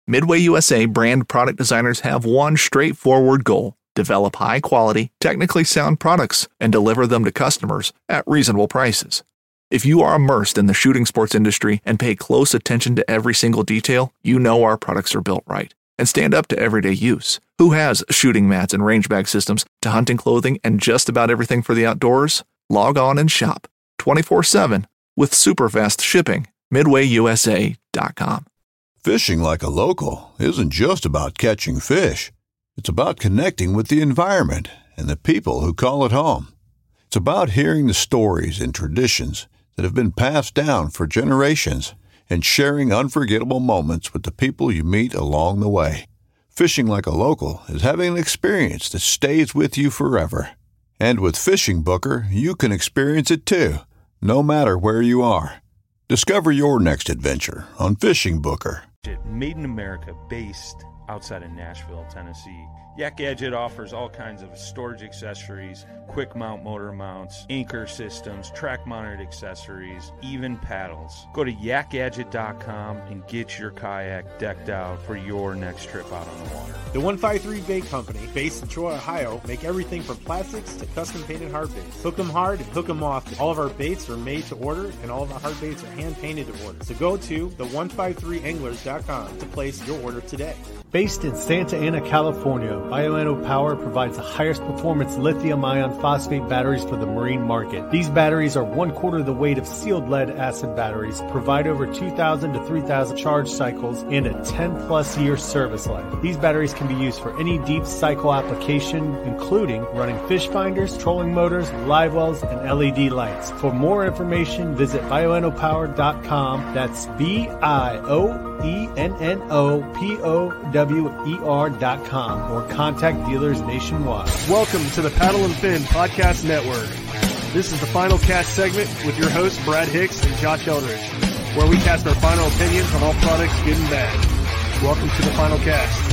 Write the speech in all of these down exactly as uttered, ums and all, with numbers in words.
Midway U S A brand product designers have one straightforward goal: develop high-quality, technically sound products and deliver them to customers at reasonable prices. If you are immersed in the shooting sports industry and pay close attention to every single detail, you know our products are built right and stand up to everyday use. Who has shooting mats and range bag systems to hunting clothing and just about everything for the outdoors? Log on and shop twenty-four seven with super fast shipping. midway u s a dot com. Fishing like a local isn't just about catching fish. It's about connecting with the environment and the people who call it home. It's about hearing the stories and traditions that have been passed down for generations and sharing unforgettable moments with the people you meet along the way. Fishing like a local is having an experience that stays with you forever. And with Fishing Booker, you can experience it too, no matter where you are. Discover your next adventure on Fishing Booker. Made in America, based outside of Nashville, Tennessee. Yak Gadget offers all kinds of storage accessories, quick mount motor mounts, anchor systems, track mounted accessories, even paddles. Go to yak gadget dot com and get your kayak decked out for your next trip out on the water. The one five three Bait Company, based in Troy, Ohio, make everything from plastics to custom painted hard baits. Hook 'em hard and hook 'em often. All of our baits are made to order and all of our hard baits are hand painted to order. So go to the one five three anglers dot com to place your order today. Based in Santa Ana, California, Bioenno Power provides the highest performance lithium-ion phosphate batteries for the marine market. These batteries are one quarter the weight of sealed lead acid batteries, provide over two thousand to three thousand charge cycles, and a ten plus year service life. These batteries can be used for any deep cycle application, including running fish finders, trolling motors, live wells, and L E D lights. For more information, visit bioenno power dot com. That's B I O E N N O P O W E R dot com or contact dealers nationwide. Welcome to the Paddle and Fin Podcast Network. This is the final cast segment with your hosts Brad Hicks and Josh Eldridge, where we cast our final opinions on all products, good and bad. Welcome to the final cast.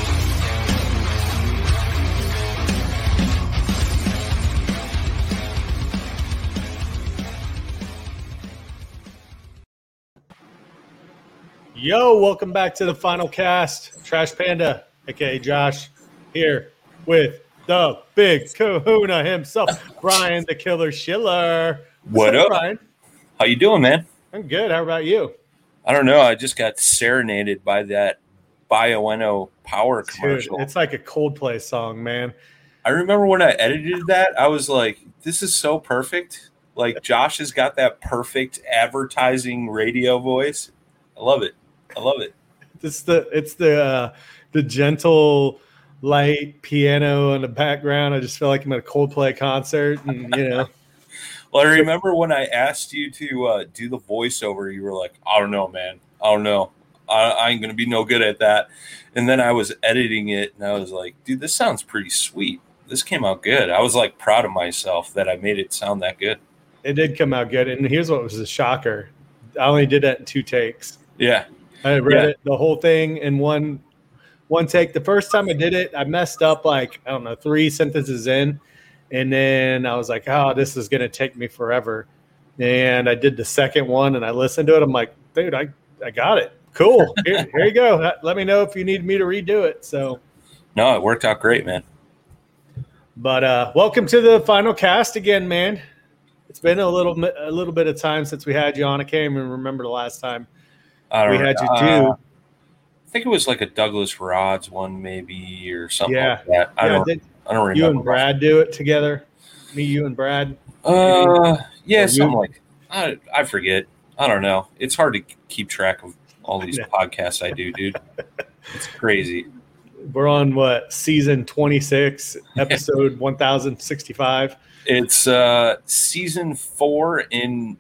Yo, welcome back to the final cast. Trash Panda, aka Josh, here with the big kahuna himself, Brian the Killer Schiller. What's what up, up, Brian? How you doing, man? I'm good. How about you? I don't know. I just got serenaded by that Bioenno Power commercial. Dude, it's like a Coldplay song, man. I remember when I edited that, I was like, this is so perfect. Like, Josh has got that perfect advertising radio voice. I love it. I love it. It's the it's the uh, the gentle, light piano in the background. I just feel like I'm at a Coldplay concert, and you know. Well, I remember when I asked you to uh, do the voiceover, you were like, "I don't know, man. I don't know. I, I ain't gonna be no good at that." And then I was editing it, and I was like, "Dude, this sounds pretty sweet. This came out good." I was like proud of myself that I made it sound that good. It did come out good, and here's what was a shocker: I only did that in two takes. Yeah. I read yeah. it, the whole thing in one one take. The first time I did it, I messed up like, I don't know, three sentences in. And then I was like, oh, this is going to take me forever. And I did the second one and I listened to it. I'm like, dude, I, I got it. Cool. Here, here you go. Let me know if you need me to redo it. So, no, it worked out great, man. But uh, welcome to the final cast again, man. It's been a little a little bit of time since we had you on. I can't even remember the last time. I don't we had you do. Uh, I think it was like a Douglas Rods one, maybe, or something yeah. like that. I yeah, don't. Did I don't remember. You and Brad do it together. Me, you, and Brad. Uh, yeah, something like. I I forget. I don't know. It's hard to keep track of all these yeah. podcasts I do, dude. It's crazy. We're on what, season twenty-six, episode one thousand sixty-five. It's uh season four in.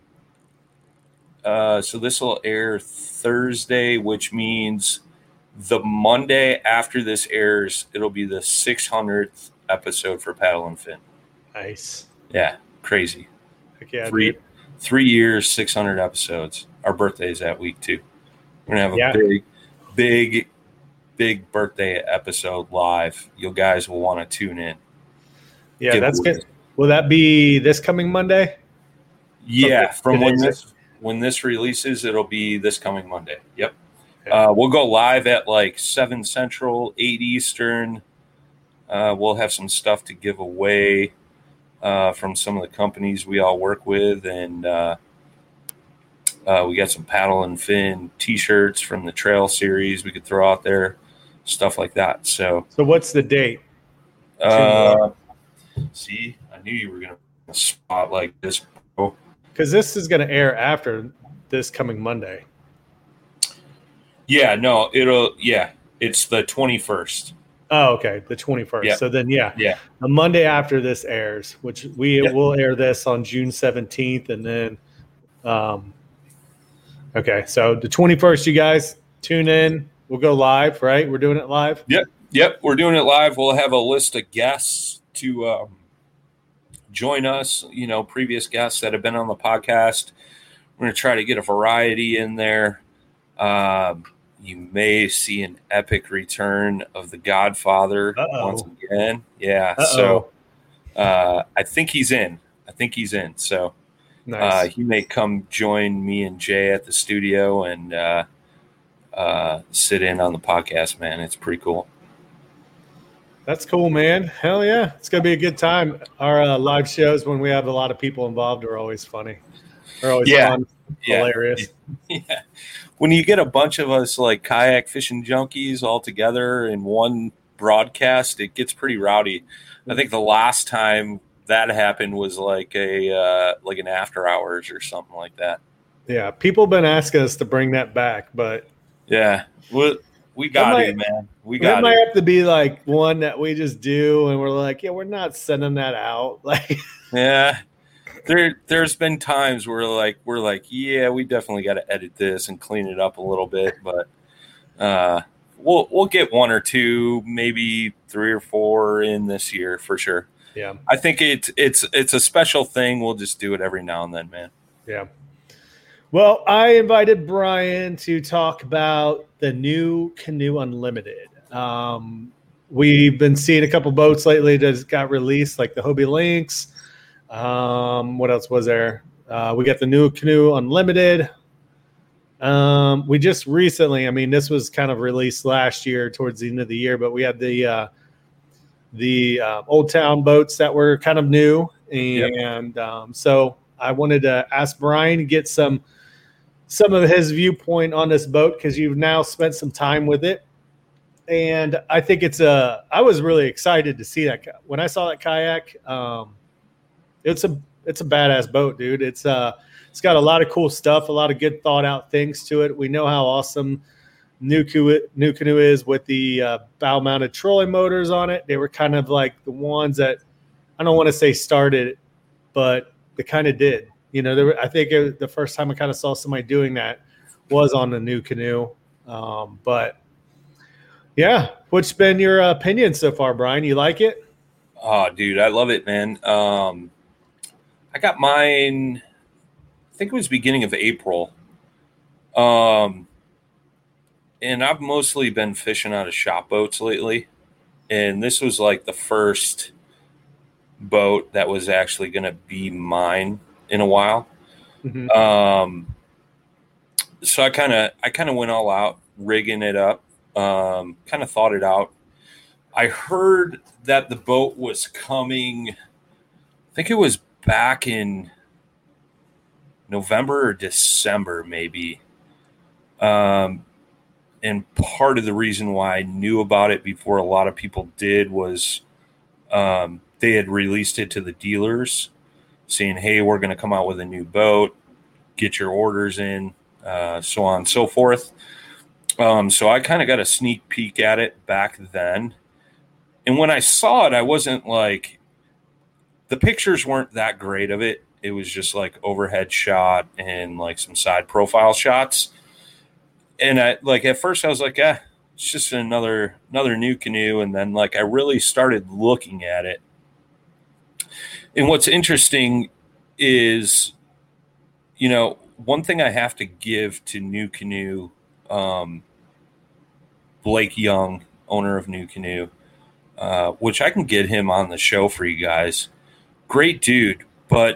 Uh, so this will air Thursday, which means the Monday after this airs, it'll be the six hundredth episode for Paddle and Fin. Nice. Yeah, crazy. Heck yeah, three, dude. three years, six hundred episodes. Our birthday's that week too. We're gonna have a yeah. big, big, big birthday episode live. You guys will want to tune in. Yeah, Give that's good. Will that be this coming Monday? Yeah, from when this. When this releases, it'll be this coming Monday. Yep. Uh, we'll go live at like seven Central, eight Eastern. Uh, we'll have some stuff to give away uh, from some of the companies we all work with. And uh, uh, we got some Paddle and Fin T-shirts from the Trail Series we could throw out there, stuff like that. So, so what's the date? Uh, see, I knew you were going to spot like this, bro. Because this is going to air after this coming Monday. Yeah, no, it'll, yeah, it's the twenty-first. Oh, okay, the twenty-first. Yeah. So then, yeah, yeah, the Monday after this airs, which we yeah. will air this on June seventeenth. And then, um, okay, so the twenty-first, you guys tune in. We'll go live, right? We're doing it live? Yep, yep, we're doing it live. We'll have a list of guests to um, join us, you know, previous guests that have been on the podcast. We're going to try to get a variety in there. Um, you may see an epic return of the Godfather Uh-oh. once again. Yeah. Uh-oh. So uh, I think he's in. I think he's in. So Nice. uh, he may come join me and Jay at the studio and uh, uh, sit in on the podcast, man. It's pretty cool. That's cool, man. Hell yeah. It's going to be a good time. Our uh, live shows, when we have a lot of people involved, are always funny. They're always Yeah. fun, Yeah. hilarious. Yeah. When you get a bunch of us like kayak fishing junkies all together in one broadcast, it gets pretty rowdy. I think the last time that happened was like a uh, like an after hours or something like that. Yeah, people have been asking us to bring that back, but Yeah, we we got might- it, man. We that got might it. have to be like one that we just do, and we're like, yeah, we're not sending that out. Like, Yeah. There, there's been times where like we're like, yeah, we definitely got to edit this and clean it up a little bit, but uh, we'll we'll get one or two, maybe three or four in this year for sure. yeah, I think it's it's it's a special thing. We'll just do it every now and then, man. yeah. Well, I invited Brian to talk about the new Canoe Unlimited. Um, we've been seeing a couple boats lately that got released, like the Hobie Lynx. Um, what else was there? Uh, we got the new Canoe Unlimited. Um, we just recently, I mean, this was kind of released last year towards the end of the year, but we had the uh, the uh, Old Town boats that were kind of new, and um, so I wanted to ask Brian to get some some of his viewpoint on this boat because you've now spent some time with it. And I think it's a. I was really excited to see that when I saw that kayak. Um, It's a it's a badass boat, dude. It's uh it's got a lot of cool stuff, a lot of good thought out things to it. We know how awesome New Canoe, New Canoe is with the uh, bow mounted trolling motors on it. They were kind of like the ones that I don't want to say started it, but they kind of did. You know, there were, I think it, the first time I kind of saw somebody doing that was on the New Canoe. Um, but yeah, what's been your opinion so far, Brian? You like it? Oh, dude, I love it, man. Um, I got mine, I think it was beginning of April. Um, and I've mostly been fishing out of shop boats lately. And this was like the first boat that was actually going to be mine in a while. Mm-hmm. Um, so I kind of, I kind of went all out rigging it up, um, kind of thought it out. I heard that the boat was coming, I think it was back in November or December, maybe. Um, and part of the reason why I knew about it before a lot of people did was um, they had released it to the dealers saying, hey, we're going to come out with a new boat, get your orders in, uh, so on and so forth. Um, so I kind of got a sneak peek at it back then. And when I saw it, I wasn't like, the pictures weren't that great of it. It was just like overhead shot and like some side profile shots. And I like at first I was like, ah, it's just another another new canoe. And then like I really started looking at it. And what's interesting is, you know, one thing I have to give to New Canoe, um, Blake Young, owner of New Canoe, uh, which I can get him on the show for you guys. Great dude, but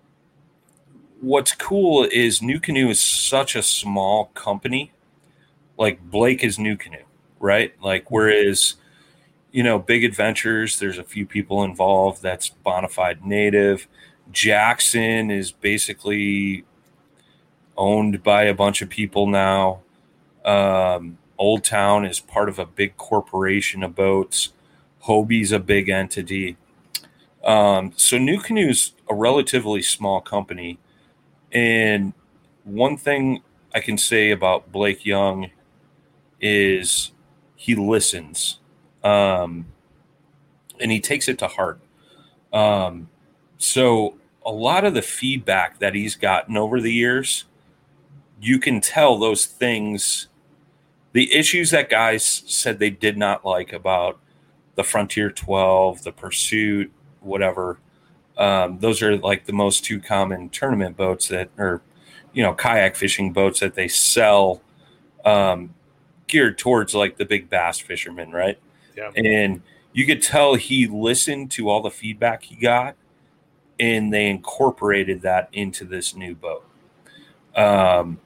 what's cool is New Canoe is such a small company like Blake is New Canoe, right? Like, whereas, you know, Big Adventures, there's a few people involved. That's Bonafide Native. Jackson is basically owned by a bunch of people now. Um, Old Town is part of a big corporation of boats. Hobie's a big entity. Um, so New Canoe's a relatively small company. And one thing I can say about Blake Young is he listens. Um, and he takes it to heart. Um, so a lot of the feedback that he's gotten over the years, you can tell those things, the issues that guys said they did not like about the Frontier twelve, the Pursuit, whatever. Um, those are like the most two common tournament boats that are, you know, kayak fishing boats that they sell, um, geared towards like the big bass fishermen, right? Yeah. And you could tell he listened to all the feedback he got, and they incorporated that into this new boat. Um,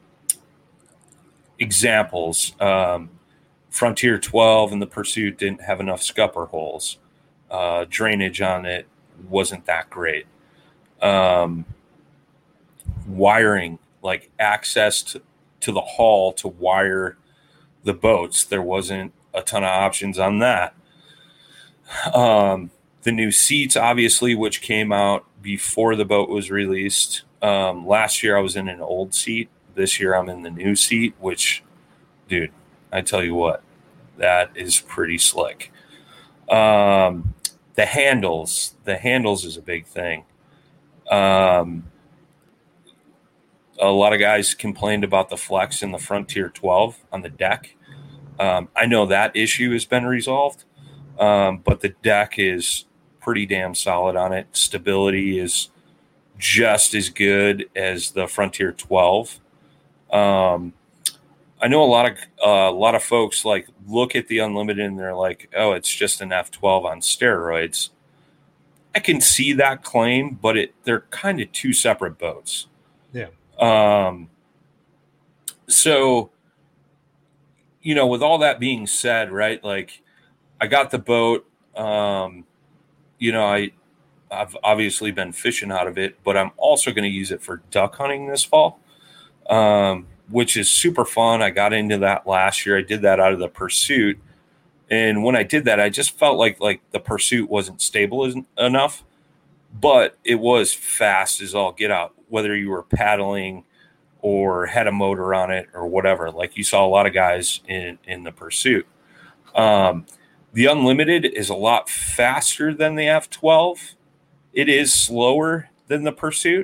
examples, um, Frontier twelve and the Pursuit didn't have enough scupper holes. Uh, drainage on it wasn't that great. Um, wiring, like access to, to the hull to wire the boats, there wasn't a ton of options on that. Um, the new seats, obviously, which came out before the boat was released. Um, last year I was in an old seat. This year I'm in the new seat, which, dude, I tell you what, that is pretty slick. Um, the handles, the handles is a big thing. Um, a lot of guys complained about the flex in the Frontier twelve on the deck. Um, I know that issue has been resolved, um, but the deck is pretty damn solid on it. Stability is just as good as the Frontier twelve. Um, I know a lot of uh, a lot of folks like look at the Unlimited and they're like, "Oh, it's just an F twelve on steroids." I can see that claim, but it they're kind of two separate boats. Yeah. Um. So, you know, with all that being said, right? Like, I got the boat. Um, you know, I I've obviously been fishing out of it, but I'm also going to use it for duck hunting this fall. Um. Which is super fun. I got into that last year. I did that out of the Pursuit. And when I did that, I just felt like like the Pursuit wasn't stable as, enough, but it was fast as all get out, whether you were paddling or had a motor on it or whatever. Like you saw a lot of guys in, in the Pursuit. Um, the Unlimited is a lot faster than the F twelve. It is slower than the Pursuit.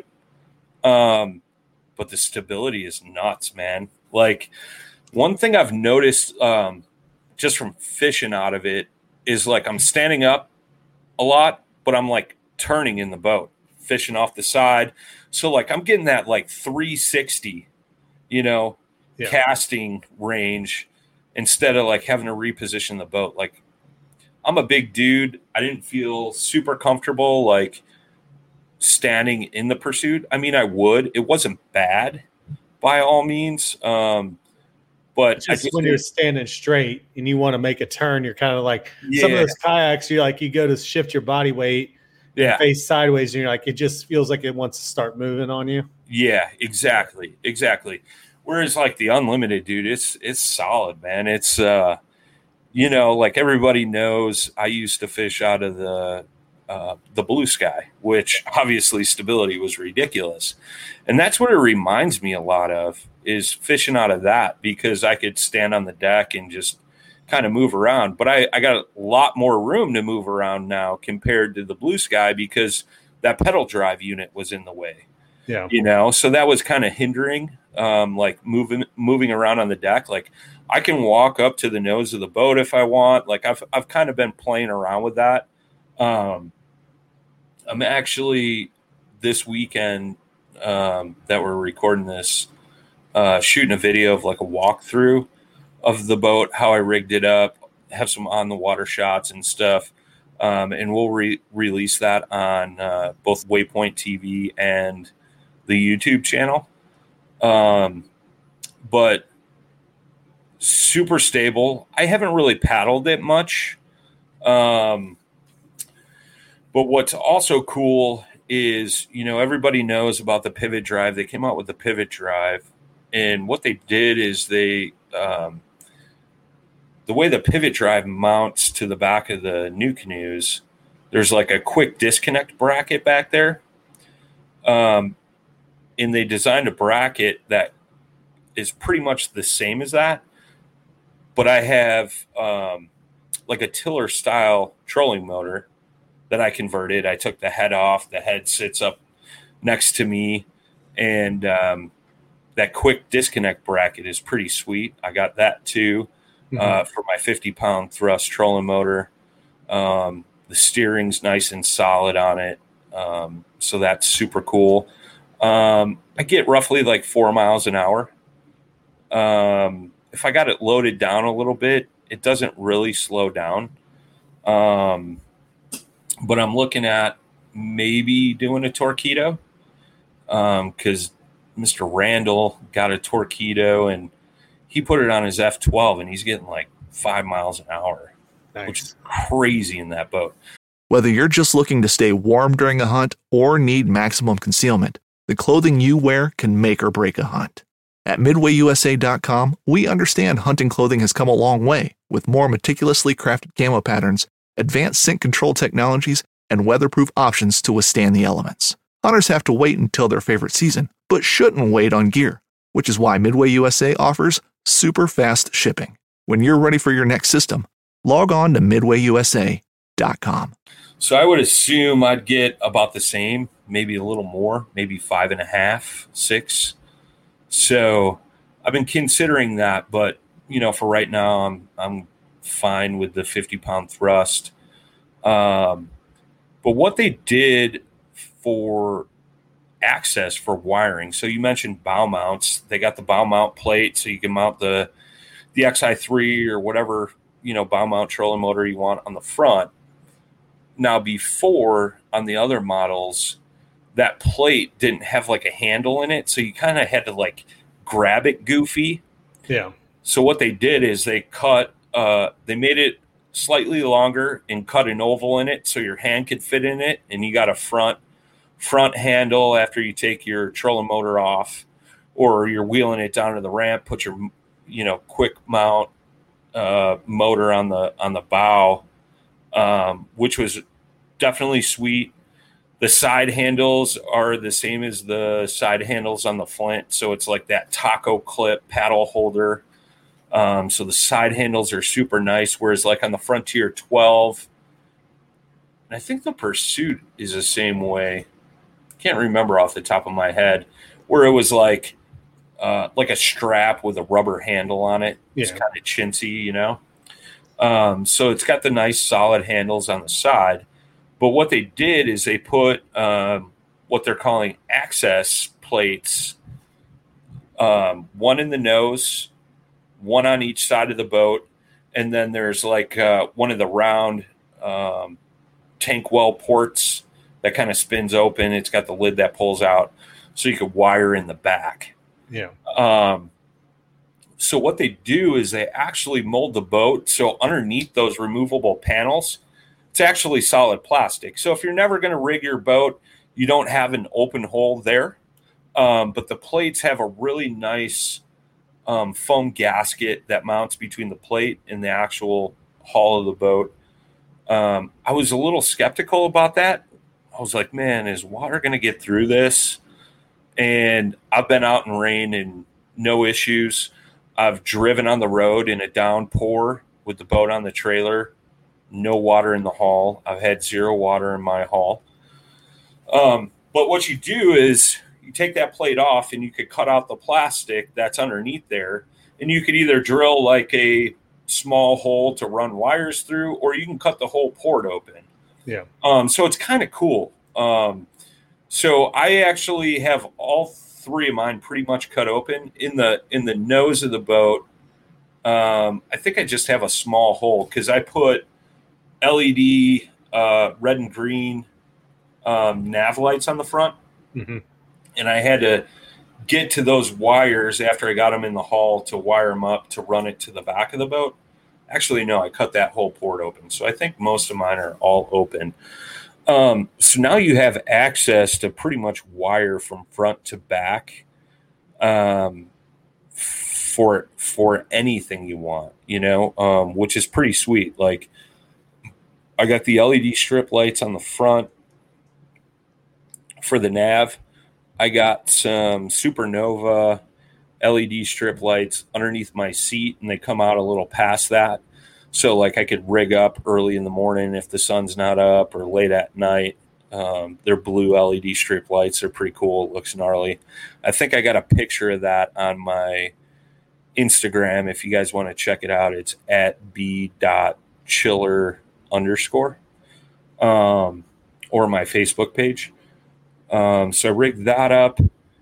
Um, but the stability is nuts, man. Like, one thing I've noticed um, just from fishing out of it is like I'm standing up a lot, but I'm like turning in the boat, fishing off the side. So like I'm getting that like three sixty, you know, yeah. casting range instead of like having to reposition the boat. Like, I'm a big dude. I didn't feel super comfortable like standing in the Pursuit. I mean, I would. It wasn't bad by all means. Um, but just, I just when you're standing straight and you want to make a turn, you're kind of like yeah. some of those kayaks, you like you go to shift your body weight yeah. and face sideways, and you're like, it just feels like it wants to start moving on you. Yeah, exactly. Exactly. Whereas like the Unlimited, dude, it's it's solid, man. It's uh you know, like everybody knows I used to fish out of the Uh, the Blue Sky, which obviously stability was ridiculous. And that's what it reminds me a lot of, is fishing out of that, because I could stand on the deck and just kind of move around. But I, I got a lot more room to move around now compared to the Blue Sky, because that pedal drive unit was in the way. Yeah. You know, so that was kind of hindering, um, like moving, moving around on the deck. Like I can walk up to the nose of the boat if I want. Like I've, I've kind of been playing around with that. Um, I'm actually this weekend um, that we're recording this, uh, shooting a video of like a walkthrough of the boat, how I rigged it up, have some on the water shots and stuff. Um, and we'll re- release that on uh, both Waypoint T V and the YouTube channel. Um, but super stable. I haven't really paddled it much. Um, but what's also cool is, you know, everybody knows about the pivot drive. They came out with the pivot drive, and what they did is they, um, the way the pivot drive mounts to the back of the NuCanoes, there's like a quick disconnect bracket back there. Um, and they designed a bracket that is pretty much the same as that. But I have um, like a tiller style trolling motor that I converted. I took the head off. The head sits up next to me. And um, that quick disconnect bracket is pretty sweet. I got that too mm-hmm. uh, for my fifty pound thrust trolling motor. Um, the steering's nice and solid on it. Um, so that's super cool. Um, I get roughly like four miles an hour. Um, if I got it loaded down a little bit, it doesn't really slow down. Um, but I'm looking at maybe doing a Torqeedo, um, cause Mister Randall got a Torqeedo and he put it on his F twelve and he's getting like five miles an hour, nice. Which is crazy in that boat. Whether you're just looking to stay warm during a hunt or need maximum concealment, the clothing you wear can make or break a hunt. At Midway U S A dot com, we understand hunting clothing has come a long way with more meticulously crafted camo patterns, advanced scent control technologies, and weatherproof options to withstand the elements. Hunters have to wait until their favorite season, but shouldn't wait on gear, which is why Midway U S A offers super fast shipping. When you're ready for your next system, log on to Midway U S A dot com. So I would assume I'd get about the same, maybe a little more, maybe five and a half, six. So I've been considering that, but you know, for right now, I'm I'm fine with the fifty pound thrust. Um, but what they did for access for wiring, so you mentioned bow mounts. They got the bow mount plate, so you can mount the the X I three or whatever, you know, bow mount trolling motor you want on the front. Now, before on the other models, that plate didn't have like a handle in it, so you kind of had to like grab it goofy. Yeah. So what they did is they cut, uh, they made it slightly longer and cut an oval in it so your hand could fit in it, and you got a front front handle after you take your trolling motor off, or you're wheeling it down to the ramp. Put your, you know, quick mount uh, motor on the on the bow. Um, which was definitely sweet. The side handles are the same as the side handles on the Flint. So it's like that taco clip paddle holder. Um, so the side handles are super nice. Whereas like on the Frontier twelve, and I think the Pursuit is the same way. Can't remember off the top of my head, where it was like, uh, like a strap with a rubber handle on it. Yeah. It's kind of chintzy, you know? Um, so it's got the nice solid handles on the side, but what they did is they put um, what they're calling access plates, um, one in the nose, one on each side of the boat, and then there's like uh, one of the round um, tank well ports that kind of spins open. It's got the lid that pulls out, so you could wire in the back. Yeah. Um, So what they do is they actually mold the boat. So underneath those removable panels, it's actually solid plastic. So if you're never going to rig your boat, you don't have an open hole there. Um, but the plates have a really nice um, foam gasket that mounts between the plate and the actual hull of the boat. Um, I was a little skeptical about that. I was like, man, is water going to get through this? And I've been out in rain and no issues. I've driven on the road in a downpour with the boat on the trailer, no water in the hull. I've had zero water in my hull. Um, but what you do is you take that plate off and you could cut out the plastic that's underneath there, and you could either drill like a small hole to run wires through, or you can cut the whole port open. Yeah. Um, so it's kind of cool. Um, so I actually have all three of mine pretty much cut open in the in the nose of the boat. Um, I think I just have a small hole because I put L E D uh, red and green um, nav lights on the front, mm-hmm. and I had to get to those wires after I got them in the hull to wire them up to run it to the back of the boat. Actually, no, I cut that whole port open. So I think most of mine are all open. Um, so now you have access to pretty much wire from front to back um, for for anything you want, you know, um, which is pretty sweet. Like I got the L E D strip lights on the front for the nav. I got some Supernova L E D strip lights underneath my seat, and they come out a little past that. So, like, I could rig up early in the morning if the sun's not up, or late at night. Um, they're blue L E D strip lights. They're pretty cool. It looks gnarly. I think I got a picture of that on my Instagram. If you guys want to check it out, it's at b.chiller underscore um, or my Facebook page. Um, so I rigged that up.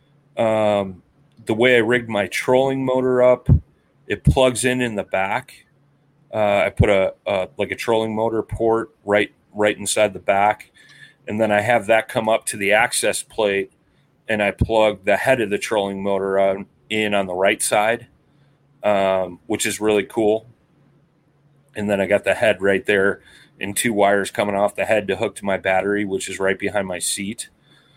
Um, the way I rigged my trolling motor up, it plugs in in the back. Uh, I put a, a like a trolling motor port right right inside the back, and then I have that come up to the access plate, and I plug the head of the trolling motor on, in on the right side, um, which is really cool. And then I got the head right there, and two wires coming off the head to hook to my battery, which is right behind my seat.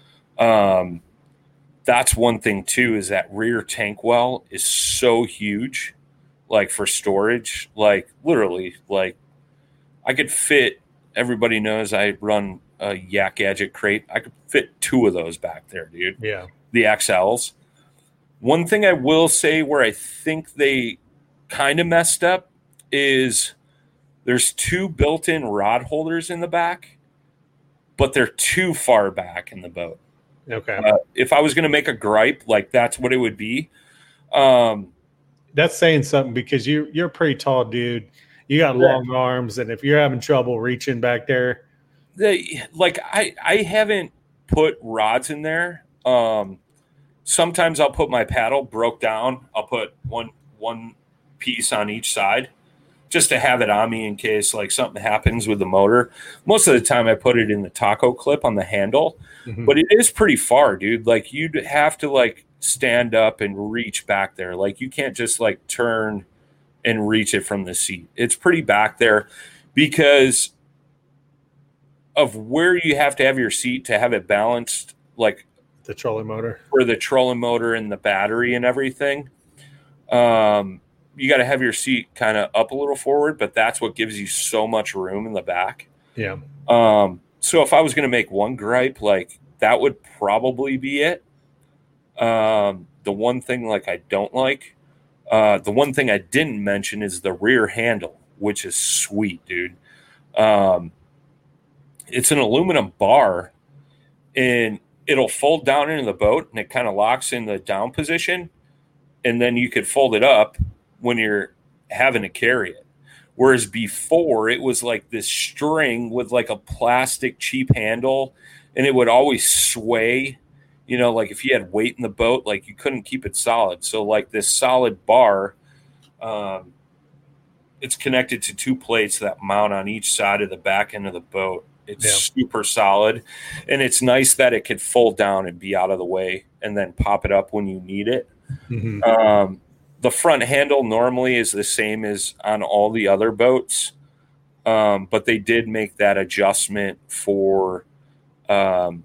Um, that's one thing too, is that rear tank well is so huge, like for storage, like literally, like I could fit, everybody knows I run a Yak Gadget crate. I could fit two of those back there, dude. Yeah. The X Ls. One thing I will say where I think they kind of messed up is there's two built-in rod holders in the back, but they're too far back in the boat. Okay. Uh, if I was going to make a gripe, like that's what it would be. Um, That's saying something, because you you're a pretty tall dude. You got long arms, and if you're having trouble reaching back there, they like I I haven't put rods in there. Um, sometimes I'll put my paddle broke down. I'll put one one piece on each side, just to have it on me in case like something happens with the motor. Most of the time I put it in the taco clip on the handle, mm-hmm. but it is pretty far, dude. Like you'd have to like stand up and reach back there. Like you can't just like turn and reach it from the seat. It's pretty back there because of where you have to have your seat to have it balanced, like the trolling motor for the trolling motor and the battery and everything. Um, you got to have your seat kind of up a little forward, but that's what gives you so much room in the back. Yeah. Um, so if I was going to make one gripe, like that would probably be it. Um, the one thing like I don't like, uh, the one thing I didn't mention is the rear handle, which is sweet, dude. Um, it's an aluminum bar, and it'll fold down into the boat, and it kind of locks in the down position, and then you could fold it up when you're having to carry it. Whereas before it was like this string with like a plastic cheap handle, and it would always sway, you know, like if you had weight in the boat, like you couldn't keep it solid. So like this solid bar, um, it's connected to two plates that mount on each side of the back end of the boat. It's yeah. super solid, and it's nice that it could fold down and be out of the way and then pop it up when you need it. Mm-hmm. Um, the front handle normally is the same as on all the other boats, um, but they did make that adjustment for um,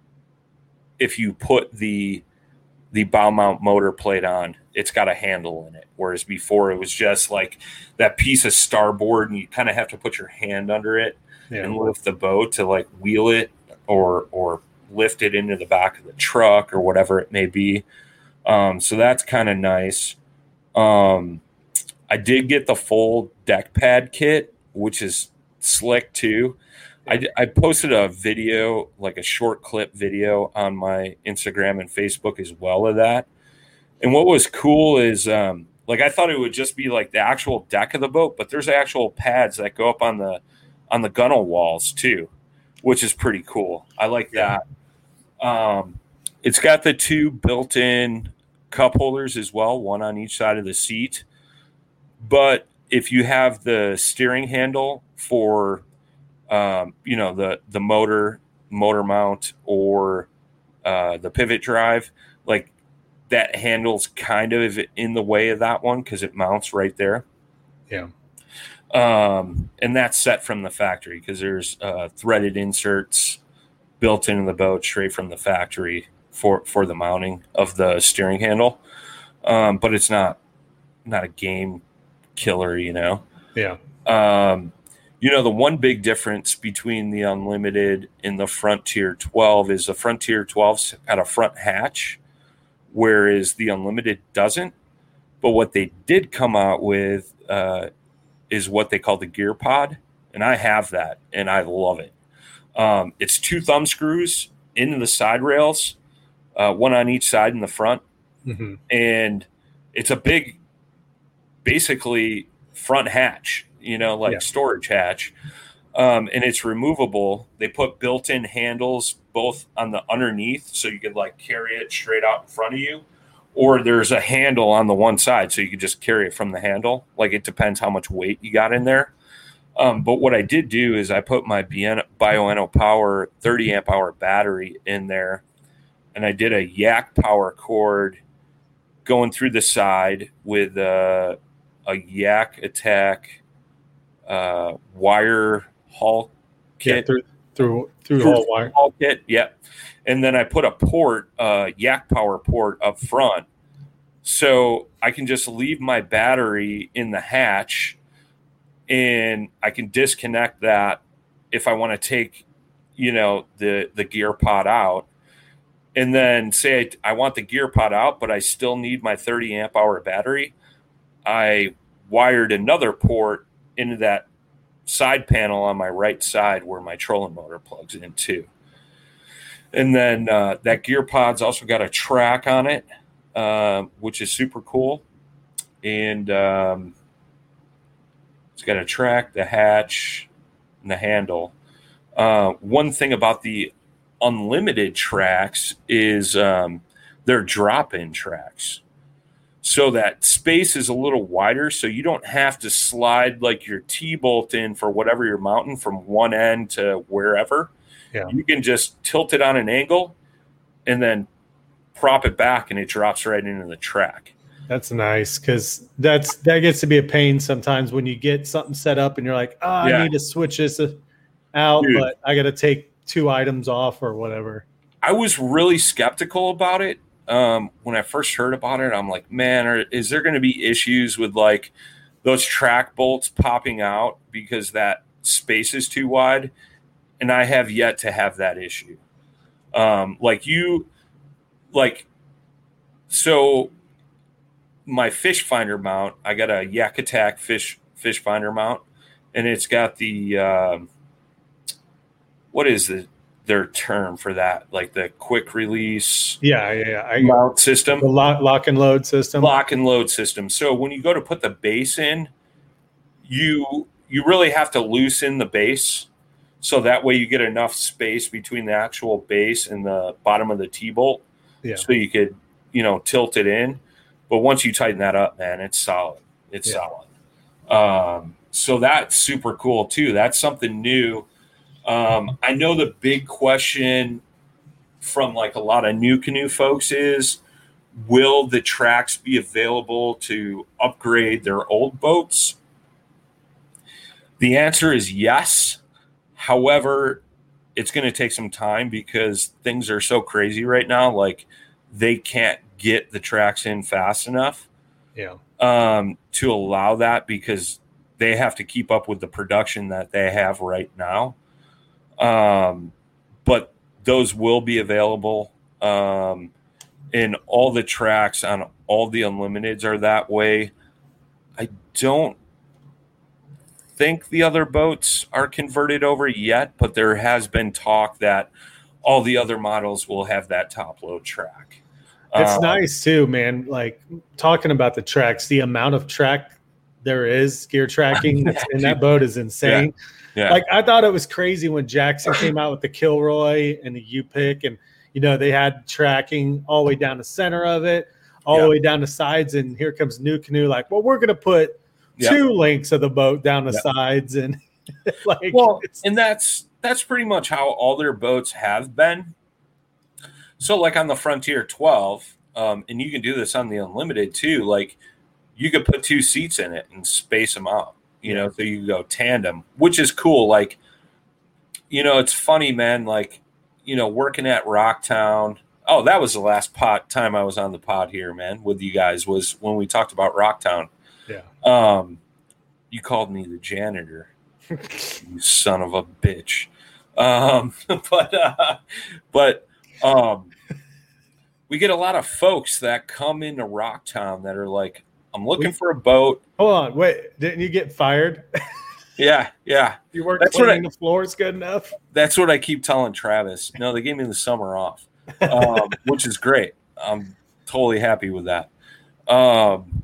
if you put the the bow mount motor plate on, it's got a handle in it. Whereas before it was just like that piece of starboard, and you kind of have to put your hand under it yeah. and lift the boat to like wheel it or or lift it into the back of the truck or whatever it may be. Um, so that's kind of nice. Um, I did get the full deck pad kit, which is slick too. I, I posted a video, like a short clip video on my Instagram and Facebook as well of that. And what was cool is, um, like, I thought it would just be like the actual deck of the boat, but there's actual pads that go up on the, on the gunnel walls too, which is pretty cool. I like that. Um, it's got the two built-in cup holders as well, one on each side of the seat. But if you have the steering handle for, um, you know, the, the motor, motor mount or uh, the pivot drive, like that handle's kind of in the way of that one because it mounts right there. Yeah. Um, and that's set from the factory because there's uh, threaded inserts built into the boat straight from the factory for, for the mounting of the steering handle. Um, but it's not not a game killer, you know. Yeah. Um, you know, the one big difference between the Unlimited and the Frontier twelve is the Frontier twelve's got a front hatch, whereas the Unlimited doesn't. But what they did come out with uh, is what they call the gear pod, and I have that, and I love it. Um, it's two thumb screws into the side rails, uh, one on each side in the front, mm-hmm. and it's a big, basically front hatch, you know, like yeah. storage hatch, um, and it's removable. They put built-in handles both on the underneath, so you could like carry it straight out in front of you. Or there's a handle on the one side, so you can just carry it from the handle. Like, it depends how much weight you got in there. Um, but what I did do is I put my Bioenno Power thirty amp hour battery in there, and I did a Yak power cord going through the side with uh, a Yak Attack uh, wire haul kit. Yeah, through through through, through haul wire. Haul kit, yep. And then I put a port, uh, Yak Power port up front, so I can just leave my battery in the hatch, and I can disconnect that if I want to take, you know, the the gear pod out, and then say I, I want the gear pod out, but I still need my thirty amp hour battery. I wired another port into that side panel on my right side where my trolling motor plugs in too. And then uh, that gear pod's also got a track on it, uh, which is super cool. And um, it's got a track, the hatch, and the handle. Uh, one thing about the Unlimited tracks is um, they're drop-in tracks. So that space is a little wider, so you don't have to slide like your T-bolt in for whatever you're mounting from one end to wherever. Yeah. You can just tilt it on an angle and then prop it back, and it drops right into the track. That's nice because that's that gets to be a pain sometimes when you get something set up and you're like, oh, Yeah. I need to switch this out, Dude. but I got to take two items off or whatever. I was really skeptical about it. Um, when I first heard about it, I'm like, man, are, is there going to be issues with like those track bolts popping out because that space is too wide? And I have yet to have that issue. Um, like you, like, so my fish finder mount, I got a Yak Attack fish fish finder mount, and it's got the, um, what is the, their term for that? Like the quick release Yeah, yeah, yeah. I, mount system. the lock, lock and load system. Lock and load system. So when you go to put the base in, you you really have to loosen the base. So that way you get enough space between the actual base and the bottom of the T-bolt. Yeah. So you could, you know, tilt it in. But once you tighten that up, man, it's solid. It's Yeah. solid. Um, so that's super cool too. That's something new. Um, I know the big question from like a lot of new canoe folks is, will the tracks be available to upgrade their old boats? The answer is yes. However, it's going to take some time because things are so crazy right now. Like they can't get the tracks in fast enough Yeah. um, to allow that because they have to keep up with the production that they have right now. Um, but those will be available. Um, and all the tracks on all the Unlimiteds are that way. I don't think the other boats are converted over yet, but there has been talk that all the other models will have that top load track. It's Um, nice too, man. Like talking about the tracks, the amount of track there is, gear tracking that's in that boat is insane. Yeah. Like I thought it was crazy when Jackson came out with the Kilroy and the U-Pick, and you know they had tracking all the way down the center of it, all Yeah. the way down the sides, and here comes New Canoe. Like, well, we're gonna put Yeah. two links of the boat down the Yeah. sides, and like, Well, it's, and that's that's pretty much how all their boats have been. So, like on the Frontier twelve, um, and you can do this on the Unlimited too. Like you could put two seats in it and space them out, you know, so you can go tandem, which is cool. Like, you know, it's funny, man, like, you know, working at Rocktown. Oh, that was the last pod time I was on the pod here, man, with you guys, was when we talked about Rocktown. Yeah. Um, you called me the janitor, you son of a bitch. Um, but, uh, but, um, we get a lot of folks that come into Rocktown that are like, I'm looking we, for a boat. Hold on. Wait, didn't you get fired? Yeah. Yeah. You weren't that's cleaning I, the floors good enough. That's what I keep telling Travis. No, they gave me the summer off, um, which is great. I'm totally happy with that. Um,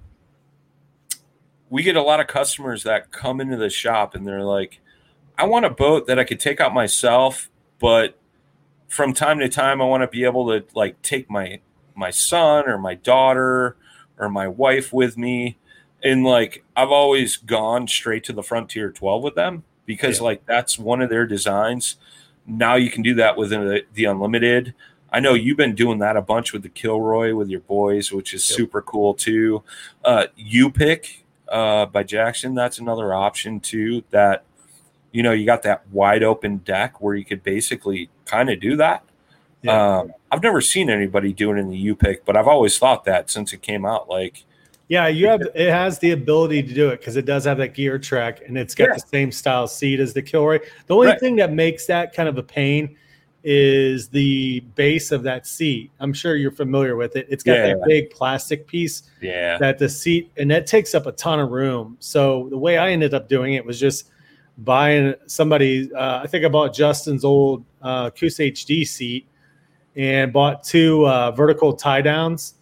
we get a lot of customers that come into the shop and they're like, I want a boat that I could take out myself, but from time to time, I want to be able to like take my, my son or my daughter or my wife with me. And like, I've always gone straight to the Frontier twelve with them because yeah. like, that's one of their designs. Now you can do that within the, the Unlimited. I know you've been doing that a bunch with the Kilroy with your boys, which is yep. super cool too. Uh, U-Pick uh, by Jackson. That's another option too, that, you know, you got that wide open deck where you could basically kind of do that. Yeah. Um, I've never seen anybody do it in the U-Pick, but I've always thought that since it came out. Like, yeah, you have it has the ability to do it because it does have that gear track and it's got yeah. the same style seat as the Kilroy. The only right. thing that makes that kind of a pain is the base of that seat. I'm sure you're familiar with it. It's got yeah, that yeah. big plastic piece. Yeah. That the seat, and that takes up a ton of room. So the way I ended up doing it was just buying somebody. Uh, I think I bought Justin's old uh, Coosa H D seat and bought two uh, vertical tie downs,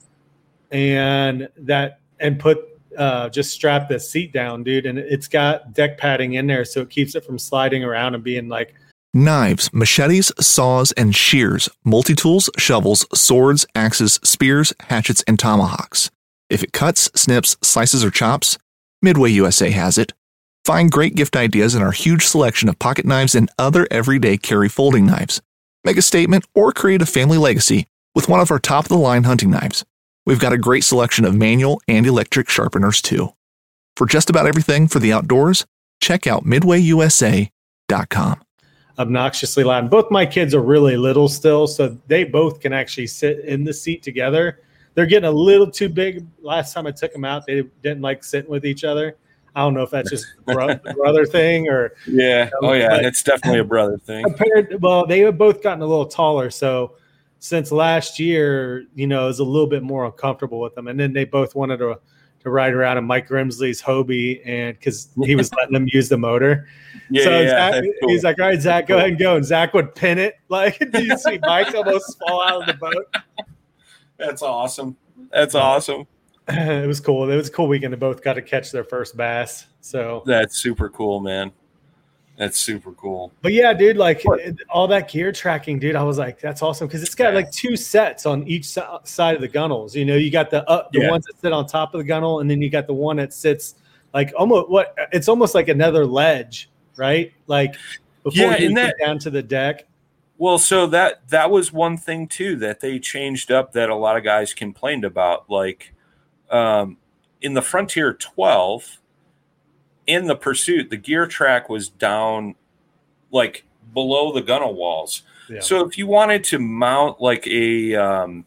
and that and put uh, just strap the seat down, dude. And it's got deck padding in there, so it keeps it from sliding around and being like. Knives, machetes, saws, and shears, multi-tools, shovels, swords, axes, spears, hatchets, and tomahawks. If it cuts, snips, slices, or chops, Midway U S A has it. Find great gift ideas in our huge selection of pocket knives and other everyday carry folding knives. Make a statement or create a family legacy with one of our top-of-the-line hunting knives. We've got a great selection of manual and electric sharpeners, too. For just about everything for the outdoors, check out midway u s a dot com. Obnoxiously loud. Both my kids are really little still, so they both can actually sit in the seat together. They're getting a little too big. Last time I took them out, they didn't like sitting with each other. I don't know if that's just a bro- brother thing or yeah. You know, oh yeah, it's definitely a brother thing. Compared, well, they have both gotten a little taller, so since last year, you know, I was a little bit more uncomfortable with them. And then they both wanted to to ride around in Mike Grimsley's Hobie, and because he was letting them use the motor. Yeah, so yeah, Zach, cool. He's like, all right, Zach, go ahead and go. And Zach would pin it. Like, do you see Mike almost fall out of the boat? That's awesome. That's awesome. It was cool. It was a cool weekend. They both got to catch their first bass. So that's super cool, man. That's super cool. But yeah, dude, like all that gear tracking, dude, I was like, that's awesome because it's got like two sets on each side of the gunnels. You know, you got the uh, the yeah. ones that sit on top of the gunnel, and then you got the one that sits like almost what it's almost like another ledge, right? Like before yeah, you get that, down to the deck. Well, so that that was one thing too that they changed up that a lot of guys complained about, like um, in the Frontier twelve. In the Pursuit, the gear track was down like below the gunnel walls. Yeah. So if you wanted to mount like a um,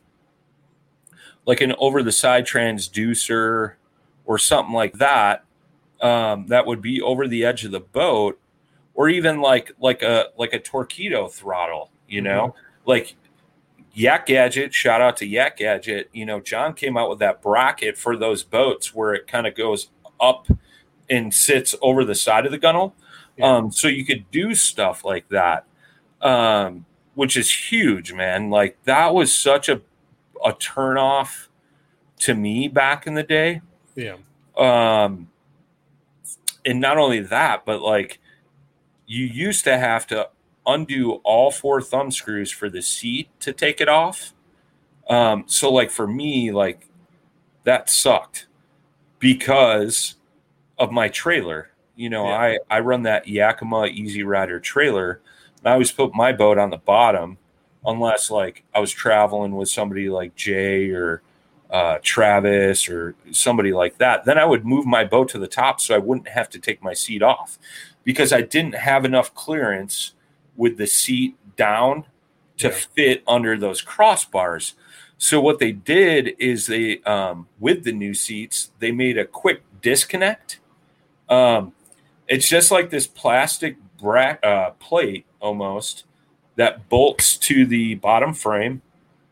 like an over the side transducer or something like that, um, that would be over the edge of the boat, or even like like a like a torpedo throttle, you know, mm-hmm. like Yak Gadget. Shout out to Yak Gadget. You know, John came out with that bracket for those boats where it kind of goes up and sits over the side of the gunnel. Yeah. Um, so you could do stuff like that, um, which is huge, man. Like that was such a, a turnoff to me back in the day. Yeah. Um, and not only that, but like you used to have to undo all four thumb screws for the seat to take it off. Um, so like for me, like that sucked because of my trailer. You know, yeah. I, I run that Yakima Easy Rider trailer. And I always put my boat on the bottom unless like I was traveling with somebody like Jay or uh, Travis or somebody like that. Then I would move my boat to the top so I wouldn't have to take my seat off, because I didn't have enough clearance with the seat down to yeah. fit under those crossbars. So what they did is they, um, with the new seats, they made a quick disconnect. Um, it's just like this plastic bra- uh, plate almost that bolts to the bottom frame.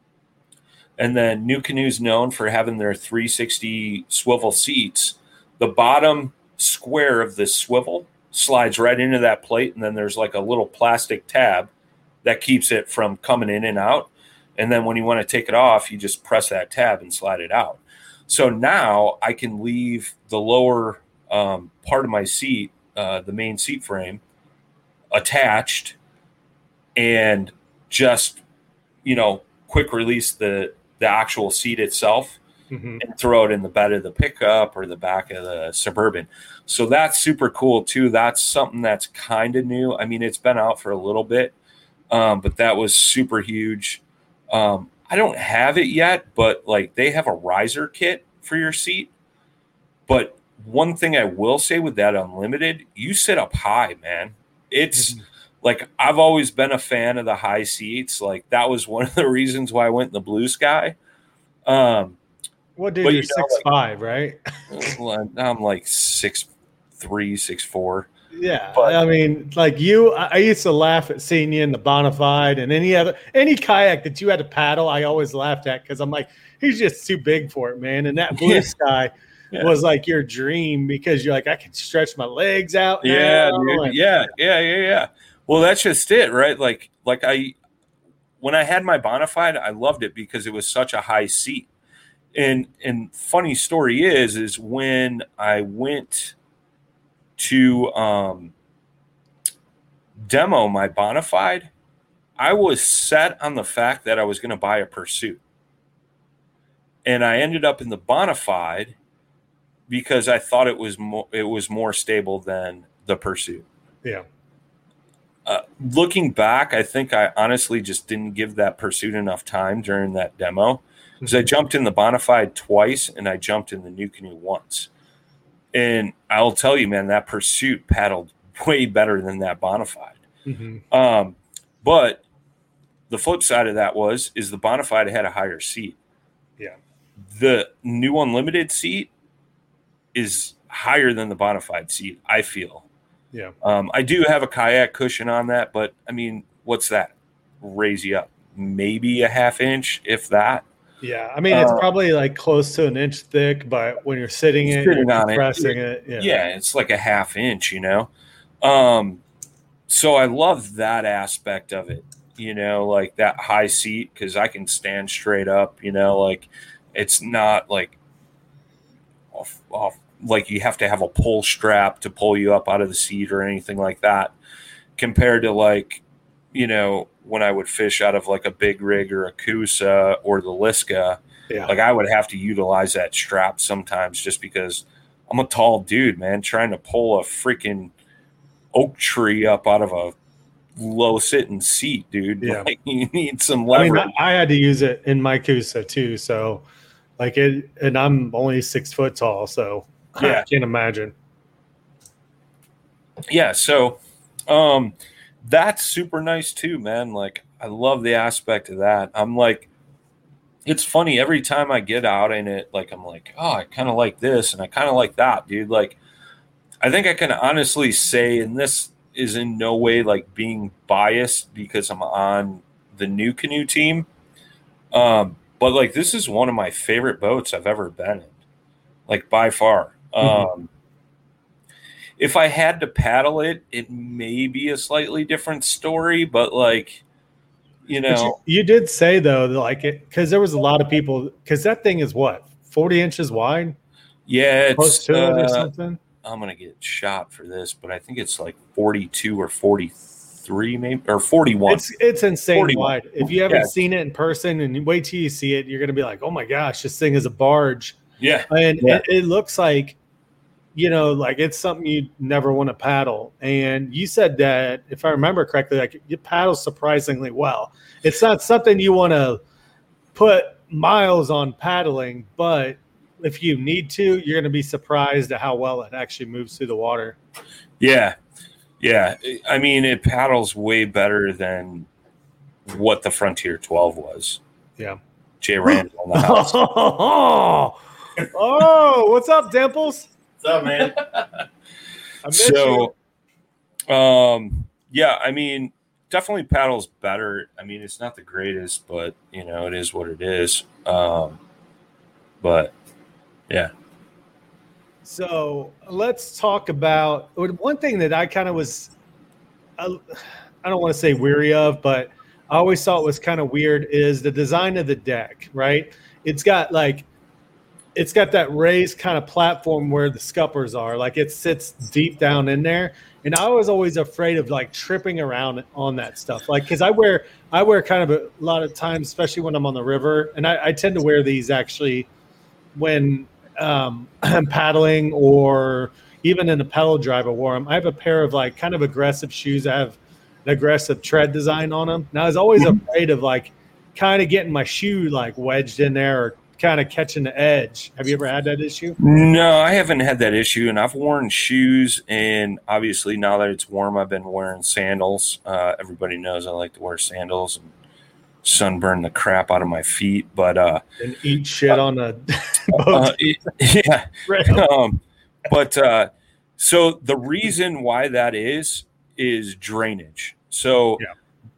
And then NuCanoe's known for having their three sixty swivel seats. The bottom square of this swivel slides right into that plate, and then there's like a little plastic tab that keeps it from coming in and out. And then when you want to take it off, you just press that tab and slide it out. So now I can leave the lower um, part of my seat, uh, the main seat frame, attached, and just, you know, quick release the, the actual seat itself mm-hmm. and throw it in the bed of the pickup or the back of the Suburban. So that's super cool too. That's something that's kind of new. I mean, it's been out for a little bit, um, but that was super huge. Um, I don't have it yet, but like they have a riser kit for your seat. But one thing I will say with that Unlimited, you sit up high, man. It's mm-hmm. like, I've always been a fan of the high seats. Like that was one of the reasons why I went in the Blue Sky. Um, what dude, you're six like, five, right? I'm like six three, six four. Yeah, but, I mean, like you, I used to laugh at seeing you in the Bonafide and any other any kayak that you had to paddle. I always laughed at because I'm like, he's just too big for it, man. And that Blue yeah. Sky yeah. was like your dream because you're like, I can stretch my legs out. Yeah, now. Dude, yeah, yeah, yeah, yeah. Well, that's just it, right? Like, like I, when I had my Bonafide, I loved it because it was such a high seat. And and funny story is, is when I went to um, demo my Bonafide, I was set on the fact that I was going to buy a Pursuit. And I ended up in the Bonafide because I thought it was more, it was more stable than the Pursuit. Yeah. Uh, looking back, I think I honestly just didn't give that Pursuit enough time during that demo because I jumped in the Bonafide twice and I jumped in the NuCanoe once. And I'll tell you, man, that Pursuit paddled way better than that Bonafide. Mm-hmm. Um, but the flip side of that was, is the Bonafide had a higher seat. Yeah. The new Unlimited seat is higher than the Bonafide seat, I feel. Yeah. Um, I do have a kayak cushion on that, but I mean, what's that? Raise you up maybe a half inch, if that. Yeah, I mean, it's uh, probably like close to an inch thick, but when you're sitting, it, sitting you're on compressing it, it. Yeah. yeah, it's like a half inch, you know. Um, so I love that aspect of it, you know, like that high seat because I can stand straight up, you know, like it's not like off, off, like you have to have a pull strap to pull you up out of the seat or anything like that, compared to like, you know, when I would fish out of like a big rig or a Coosa or the Liska, yeah. like I would have to utilize that strap sometimes just because I'm a tall dude, man, trying to pull a freaking oak tree up out of a low sitting seat, dude. Yeah. Like, you need some leverage. I mean, I had to use it in my Coosa too. So like it, and I'm only six foot tall. So yeah. I can't imagine. Yeah. So, um, that's super nice too, man. Like, I love the aspect of that. I'm like, it's funny every time I get out in it, like, I'm like, oh, I kind of like this and I kind of like that, dude. Like, I think I can honestly say, and this is in no way like being biased because I'm on the NuCanoe team. Um, but like, this is one of my favorite boats I've ever been in, like by far. Mm-hmm. Um, If I had to paddle it, it may be a slightly different story, but like, you know, you, you did say though, like it, because there was a lot of people, because that thing is what, forty inches wide? Yeah, it's close to uh, it or something. I'm gonna get shot for this, but I think it's like forty-two or forty-three, maybe, or forty-one. It's it's insane forty-one. Wide. If you haven't yeah. seen it in person and wait till you see it, you're gonna be like, oh my gosh, this thing is a barge. Yeah, and yeah. It, it looks like, you know, like it's something you never want to paddle. And you said that, if I remember correctly, like you paddle surprisingly well. It's not something you want to put miles on paddling, but if you need to, you're going to be surprised at how well it actually moves through the water. Yeah. Yeah. I mean, it paddles way better than what the Frontier twelve was. Yeah. Jay Randall in the house. oh, oh, what's up, Dimples? What's up, man? I miss So, um, yeah, I mean, definitely paddles better. I mean, it's not the greatest, but, you know, it is what it is. Um, but, yeah. So let's talk about one thing that I kind of was, I, I don't want to say weary of, but I always thought was kind of weird is the design of the deck, right? It's got like, it's got that raised kind of platform where the scuppers are, like it sits deep down in there. And I was always afraid of like tripping around on that stuff. Like, cause I wear, I wear kind of a, a lot of times, especially when I'm on the river, and I, I tend to wear these actually when um, I'm paddling or even in a pedal drive I wore them. I have a pair of like kind of aggressive shoes. I have an aggressive tread design on them. Now I was always afraid of like kind of getting my shoe like wedged in there or kind of catching the edge. Have you ever had that issue? No, I haven't had that issue, and I've worn shoes, and obviously now that it's warm, I've been wearing sandals. Uh, everybody knows I like to wear sandals and sunburn the crap out of my feet, but uh, and eat shit uh, on a boat. Uh, yeah. um, but uh, so the reason why that is is drainage. So yeah.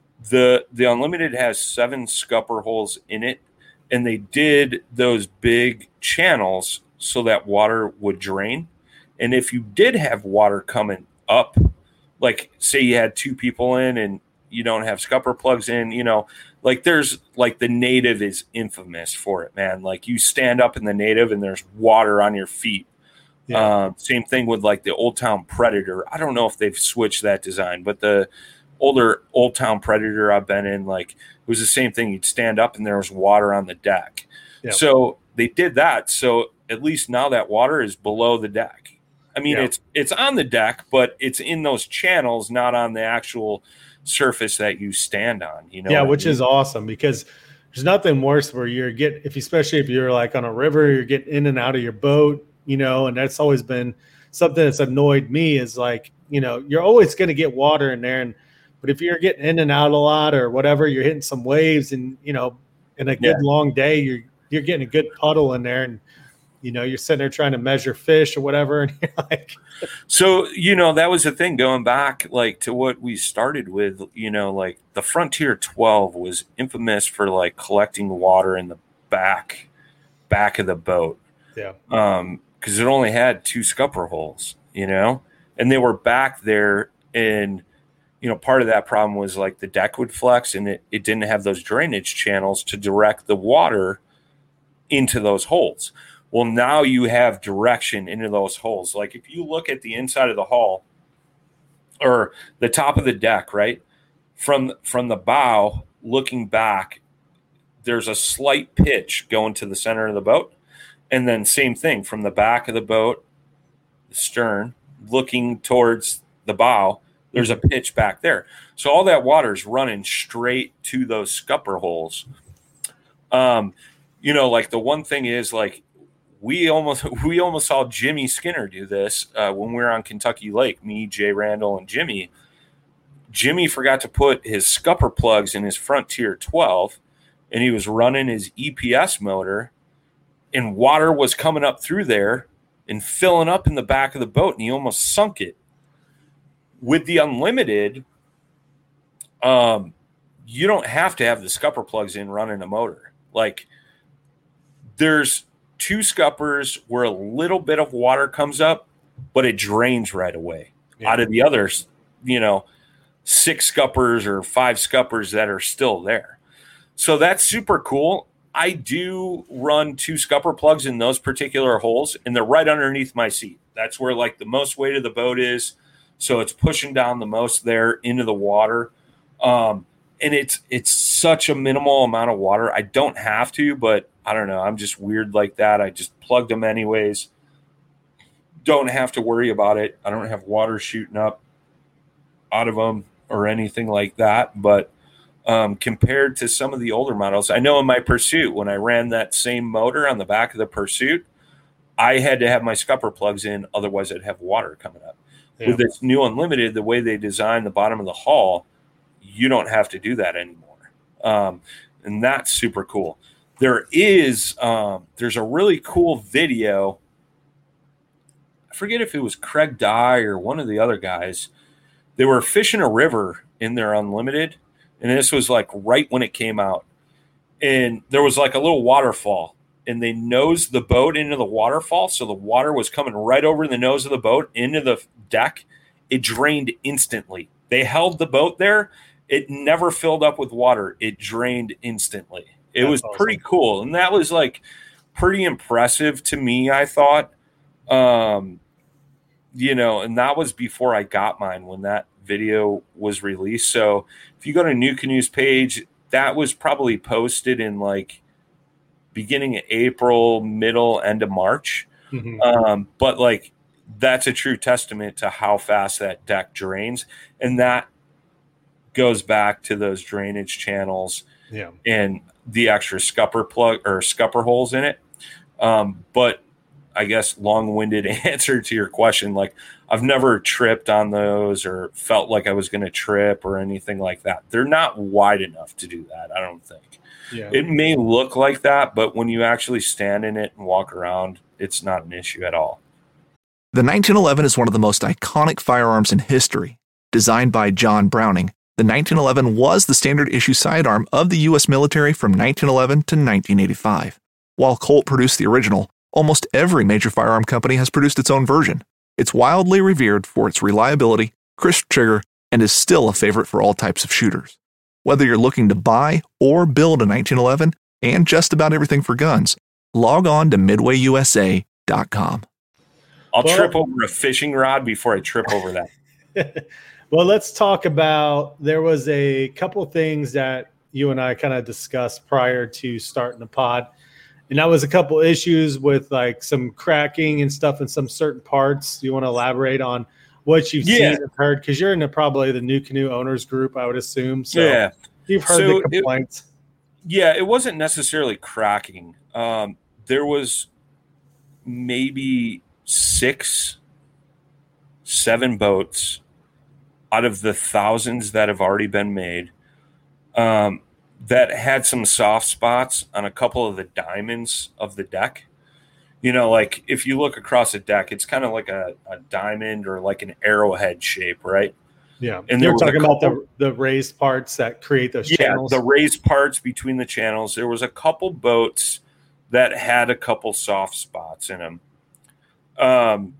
the the Unlimited has seven scupper holes in it. And they did those big channels so that water would drain. And if you did have water coming up, like say you had two people in and you don't have scupper plugs in, you know, like there's like the Native is infamous for it, man. Like you stand up in the Native and there's water on your feet. Yeah. Um, same thing with like the Old Town Predator. I don't know if they've switched that design, but the older Old Town Predator I've been in, like, it was the same thing. You'd stand up and there was water on the deck. Yep. So they did that. So at least now that water is below the deck. I mean, yep. it's it's on the deck, but it's in those channels, not on the actual surface that you stand on. You know, yeah, which I mean? is awesome because there's nothing worse where you're get if especially if you're like on a river, you're getting in and out of your boat, you know, and that's always been something that's annoyed me is like, you know, you're always going to get water in there. And but if you're getting in and out a lot or whatever, you're hitting some waves and, you know, in a good yeah. long day, you're, you're getting a good puddle in there and, you know, you're sitting there trying to measure fish or whatever. And you're like, so, you know, that was the thing going back like to what we started with, you know, like the Frontier twelve was infamous for like collecting water in the back, back of the boat. Yeah. Um, cause it only had two scupper holes, you know, and they were back there and, you know, part of that problem was like the deck would flex and it, it didn't have those drainage channels to direct the water into those holes. Well, now you have direction into those holes. Like if you look at the inside of the hull or the top of the deck, right, from, from the bow looking back, there's a slight pitch going to the center of the boat. And then same thing from the back of the boat, the stern, looking towards the bow, there's a pitch back there. So all that water is running straight to those scupper holes. Um, you know, like the one thing is like we almost we almost saw Jimmy Skinner do this uh, when we were on Kentucky Lake, me, Jay Randall, and Jimmy. Jimmy forgot to put his scupper plugs in his Frontier twelve, and he was running his E P S motor, and water was coming up through there and filling up in the back of the boat, and he almost sunk it. With the Unlimited, um, you don't have to have the scupper plugs in running a motor. Like, there's two scuppers where a little bit of water comes up, but it drains right away. Yeah. Out of the others, you know, six scuppers or five scuppers that are still there. So that's super cool. I do run two scupper plugs in those particular holes, and they're right underneath my seat. That's where, like, the most weight of the boat is. So it's pushing down the most there into the water. Um, and it's it's such a minimal amount of water. I don't have to, but I don't know. I'm just weird like that. I just plugged them anyways. Don't have to worry about it. I don't have water shooting up out of them or anything like that. But um, compared to some of the older models. I know in my Pursuit, when I ran that same motor on the back of the Pursuit, I had to have my scupper plugs in, otherwise I'd have water coming up. Yeah. With this new Unlimited, the way they design the bottom of the hull, you don't have to do that anymore. Um, and that's super cool. There is, um, there's a really cool video. I forget if it was Craig Dye or one of the other guys. They were fishing a river in their Unlimited, and this was like right when it came out. And there was like a little waterfall, and they nosed the boat into the waterfall, so the water was coming right over the nose of the boat into the deck. It drained instantly. They held the boat there. It never filled up with water. It drained instantly. It That's was awesome. Pretty cool, and that was like pretty impressive to me, I thought. Um, you know, and that was before I got mine when that video was released. So if you go to NuCanoe's page, that was probably posted in like beginning of April, middle, end of March. Mm-hmm. Um, but like that's a true testament to how fast that deck drains. And that goes back to those drainage channels yeah. and the extra scupper plug or scupper holes in it. Um, but I guess long-winded answer to your question. Like I've never tripped on those or felt like I was going to trip or anything like that. They're not wide enough to do that. I don't think. Yeah. It may look like that, but when you actually stand in it and walk around, it's not an issue at all. The nineteen eleven is one of the most iconic firearms in history. Designed by John Browning, the nineteen eleven was the standard issue sidearm of the U S military from nineteen eleven to nineteen eighty-five. While Colt produced the original, almost every major firearm company has produced its own version. It's wildly revered for its reliability, crisp trigger, and is still a favorite for all types of shooters. Whether you're looking to buy or build a nineteen eleven and just about everything for guns, log on to midway U S A dot com. I'll well, trip over a fishing rod before I trip over that. Well, let's talk about, there was a couple things that you and I kind of discussed prior to starting the pod. And that was a couple issues with like some cracking and stuff in some certain parts. Do you want to elaborate on what you've yeah. seen and heard? Because you're in the, probably the NuCanoe owners group, I would assume. So yeah. you've heard so the complaints. It, yeah, it wasn't necessarily cracking. Um, there was maybe six, seven boats out of the thousands that have already been made. Um, that had some soft spots on a couple of the diamonds of the deck. You know, like if you look across a deck, it's kind of like a, a diamond or like an arrowhead shape, right? Yeah. And you're talking couple, about the, the raised parts that create those yeah, channels? Yeah, the raised parts between the channels. There was a couple boats that had a couple soft spots in them. Um,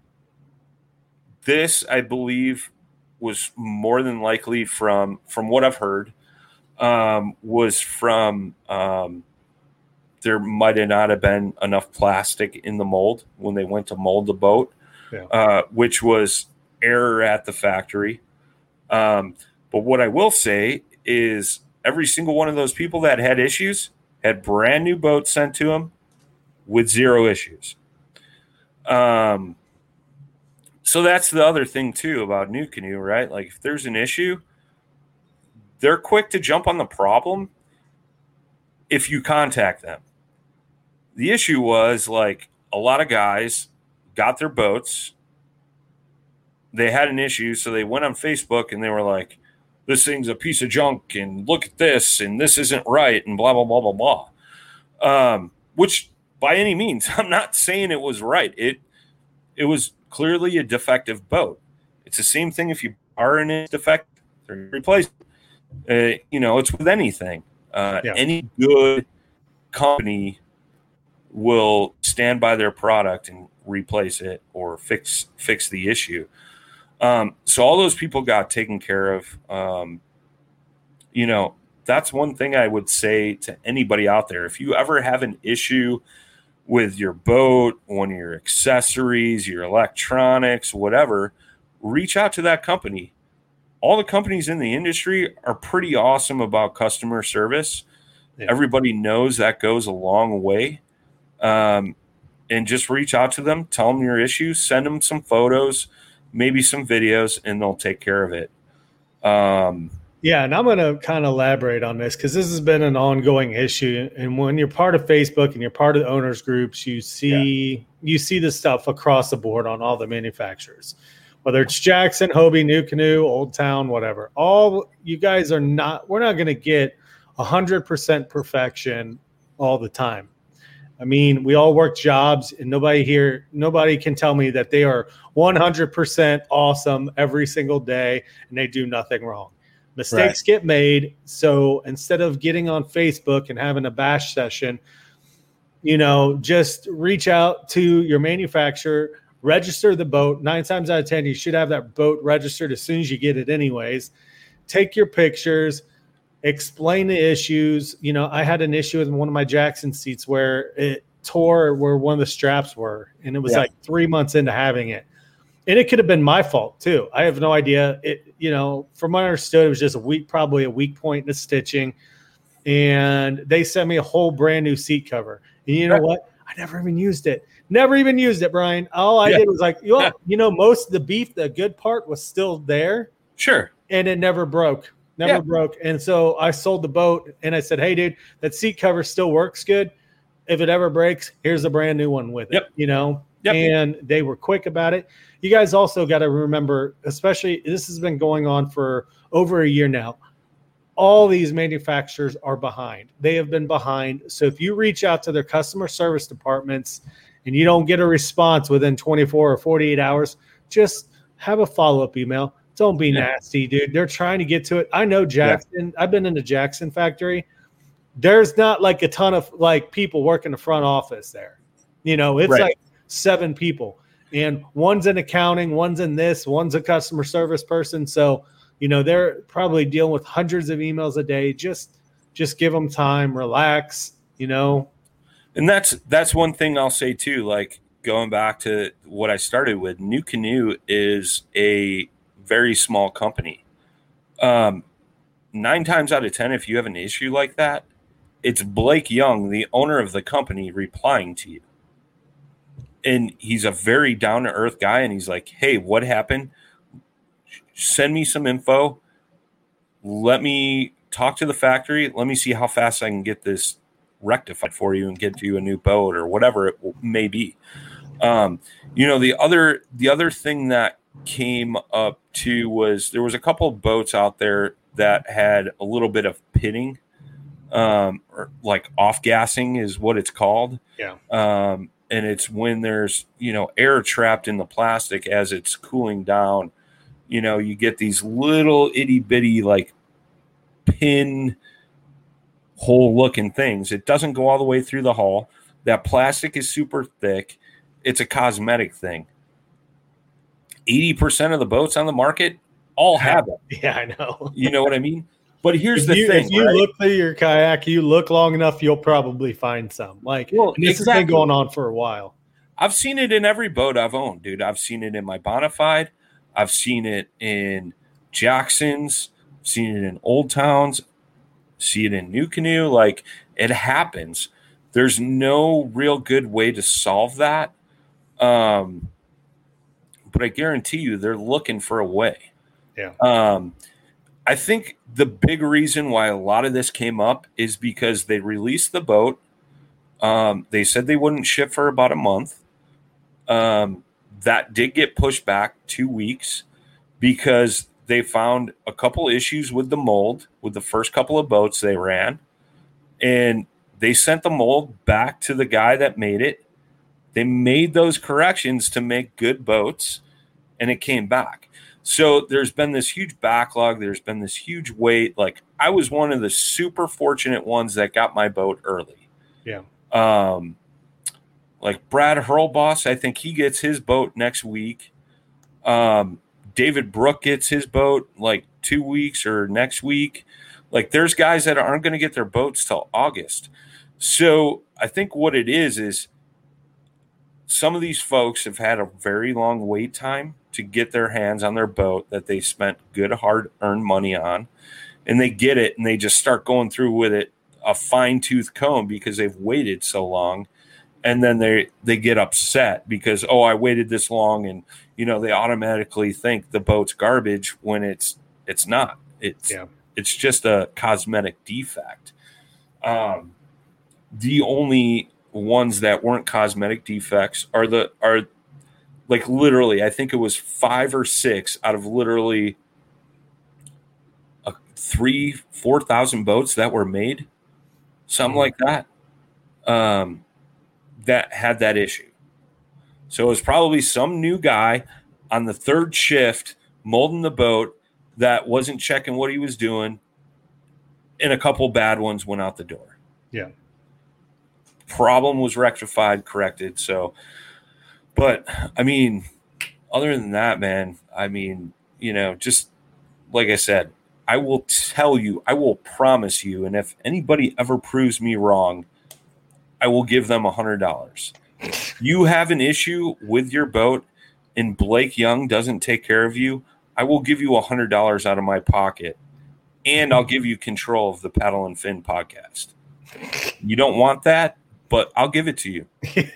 this, I believe, was more than likely from, from what I've heard, Um, was from um, there might have not have been enough plastic in the mold when they went to mold the boat, yeah. uh, which was error at the factory. Um, but what I will say is every single one of those people that had issues had brand new boats sent to them with zero issues. Um, so that's the other thing too about NuCanoe, right? Like if there's an issue, they're quick to jump on the problem if you contact them. The issue was like a lot of guys got their boats. They had an issue, so they went on Facebook and they were like, this thing's a piece of junk and look at this and this isn't right and blah, blah, blah, blah, blah. Um, which by any means, I'm not saying it was right. It it was clearly a defective boat. It's the same thing if you are in a defective, replace it. Uh, you know, it's with anything. Uh, yeah. Any good company will stand by their product and replace it or fix fix the issue. Um, so all those people got taken care of. Um, you know, that's one thing I would say to anybody out there. If you ever have an issue with your boat, one of your accessories, your electronics, whatever, reach out to that company. All the companies in the industry are pretty awesome about customer service. Yeah. Everybody knows that goes a long way. Um, and just reach out to them, tell them your issues, send them some photos, maybe some videos, and they'll take care of it. Um, Yeah, and I'm going to kind of elaborate on this because this has been an ongoing issue. And when you're part of Facebook and you're part of the owners groups, you see yeah. you see this stuff across the board on all the manufacturers, whether it's Jackson, Hobie, New Canoe, Old Town, whatever. All you guys are not. We're not going to get one hundred percent perfection all the time. I mean, we all work jobs, and nobody here, nobody can tell me that they are one hundred percent awesome every single day and they do nothing wrong. Mistakes right. get made. So instead of getting on Facebook and having a bash session, you know, just reach out to your manufacturer, register the boat. Nine times out of ten, you should have that boat registered as soon as you get it anyways. Take your pictures, explain the issues. You know, I had an issue with one of my Jackson seats where it tore where one of the straps were, and it was yeah. like three months into having it. And it could have been my fault too. I have no idea. It, you know, from what I understood, it was just a weak, probably a weak point in the stitching. And they sent me a whole brand new seat cover. And you know right. what? I never even used it. Never even used it, Brian. All I yeah. did was like, you know, you know, most of the beef, the good part was still there. Sure. And it never broke. Never yeah. broke. And so I sold the boat and I said, hey, dude, that seat cover still works good. If it ever breaks, here's a brand new one with it, yep. you know? Yep. And they were quick about it. You guys also got to remember, especially this has been going on for over a year now. All these manufacturers are behind. They have been behind. So if you reach out to their customer service departments and you don't get a response within twenty-four or forty-eight hours, just have a follow-up email. Don't be yeah. nasty, dude. They're trying to get to it. I know Jackson. Yeah. I've been in the Jackson factory. There's not like a ton of like people working the front office there. You know, it's right. like seven people. And one's in accounting, one's in this, one's a customer service person. So, you know, they're probably dealing with hundreds of emails a day. Just just give them time, relax, you know. And that's that's one thing I'll say too, like going back to what I started with, New Canoe is a very small company. Um, nine times out of ten, if you have an issue like that, it's Blake Young, the owner of the company, replying to you. And he's a very down-to-earth guy, and he's like, hey, what happened? Send me some info. Let me talk to the factory. Let me see how fast I can get this rectified for you and get you a new boat or whatever it may be. Um, you know, the other the other thing that came up too was there was a couple of boats out there that had a little bit of pitting, um, or like off-gassing is what it's called. Yeah. Um, and it's when there's, you know, air trapped in the plastic as it's cooling down. You know, you get these little itty bitty like pin hole looking things. It doesn't go all the way through the hull. That plastic is super thick. It's a cosmetic thing. eighty percent of the boats on the market all have it. Yeah, I know. You know what I mean? But here's if the you, thing. If you right? look through your kayak, you look long enough, you'll probably find some. Like, well, this exactly. has been going on for a while. I've seen it in every boat I've owned, dude. I've seen it in my Bonafide. I've seen it in Jackson's. I've seen it in Old Towns. See it in New Canoe. Like, it happens. There's no real good way to solve that. Um, but I guarantee you they're looking for a way. Yeah. Um, I think the big reason why a lot of this came up is because they released the boat. Um, they said they wouldn't ship for about a month. Um, that did get pushed back two weeks because they found a couple issues with the mold with the first couple of boats they ran. And they sent the mold back to the guy that made it. They made those corrections to make good boats, and it came back. So there's been this huge backlog. There's been this huge wait. Like, I was one of the super fortunate ones that got my boat early. Yeah. Um, like Brad Hurlboss, I think he gets his boat next week. Um, David Brook gets his boat like two weeks or next week. Like, there's guys that aren't going to get their boats till August. So I think what it is is some of these folks have had a very long wait time to get their hands on their boat that they spent good, hard-earned money on, and they get it, and they just start going through with it a fine-tooth comb because they've waited so long, and then they they get upset because, oh, I waited this long, and, you know, they automatically think the boat's garbage when it's it's not. It's yeah. It's just a cosmetic defect. Um, the only ones that weren't cosmetic defects are the are like literally, I think it was five or six out of literally a three, four thousand boats that were made, something like that, um, that had that issue. So it was probably some new guy on the third shift molding the boat that wasn't checking what he was doing, and a couple bad ones went out the door. Yeah. Problem was rectified, corrected. So, but I mean, other than that, man, I mean, you know, just like I said, I will tell you, I will promise you, and if anybody ever proves me wrong, I will give them a hundred dollars. You have an issue with your boat and Blake Young doesn't take care of you, I will give you a hundred dollars out of my pocket, and I'll give you control of the Paddle and Fin podcast. You don't want that, but I'll give it to you.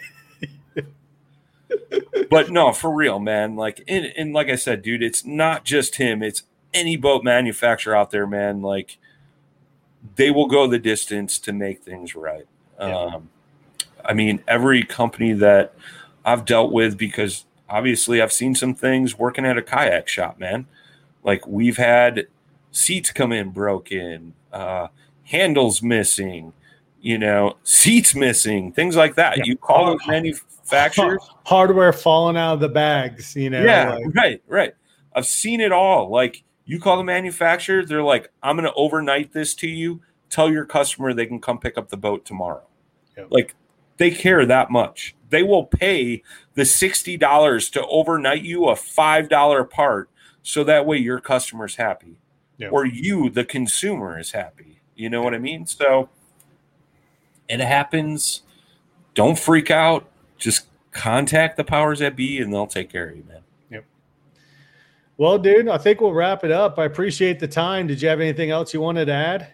But no, for real, man. Like, and, and like I said, dude, it's not just him. It's any boat manufacturer out there, man. Like, they will go the distance to make things right. Yeah. Um, I mean, every company that I've dealt with, because obviously I've seen some things working at a kayak shop, man. Like, we've had seats come in broken, uh, handles missing, you know, seats missing, things like that. Yeah. You call those manufacturers. Hardware falling out of the bags, you know. Yeah, like. right, right. I've seen it all. Like, you call the manufacturer, they're like, I'm going to overnight this to you. Tell your customer they can come pick up the boat tomorrow. Yep. Like, they care that much. They will pay the sixty dollars to overnight you a five dollar part so that way your customer's happy. Yep. Or you, the consumer, is happy. You know yep. what I mean? So it happens. Don't freak out. Just contact the powers that be, and they'll take care of you, man. Yep. Well, dude, I think we'll wrap it up. I appreciate the time. Did you have anything else you wanted to add?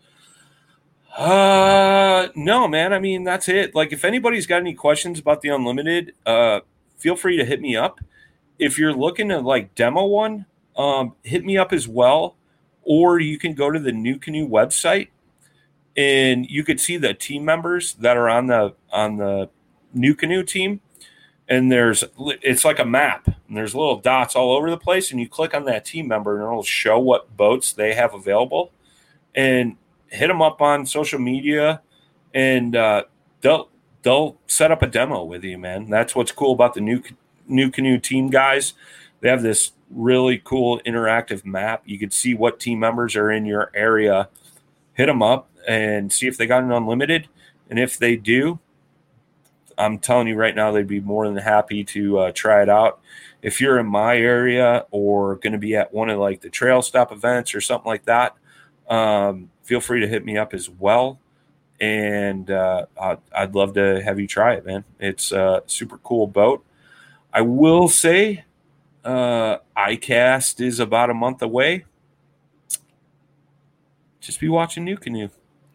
Uh, no, man. I mean, that's it. Like, if anybody's got any questions about the Unlimited, uh, feel free to hit me up. If you're looking to like demo one, um, hit me up as well. Or you can go to the New Canoe website, and you could see the team members that are on the on the New Canoe team. And there's it's like a map, and there's little dots all over the place. And you click on that team member, and it'll show what boats they have available. And hit them up on social media, and uh, they'll they'll set up a demo with you, man. That's what's cool about the new New Canoe team guys. They have this really cool interactive map. You could see what team members are in your area. Hit them up and see if they got an Unlimited, and if they do, I'm telling you right now, they'd be more than happy to uh, try it out. If you're in my area or going to be at one of like the trail stop events or something like that, um, feel free to hit me up as well. And uh, I'd, I'd love to have you try it, man. It's a super cool boat. I will say uh, iCast is about a month away. Just be watching New Canoe.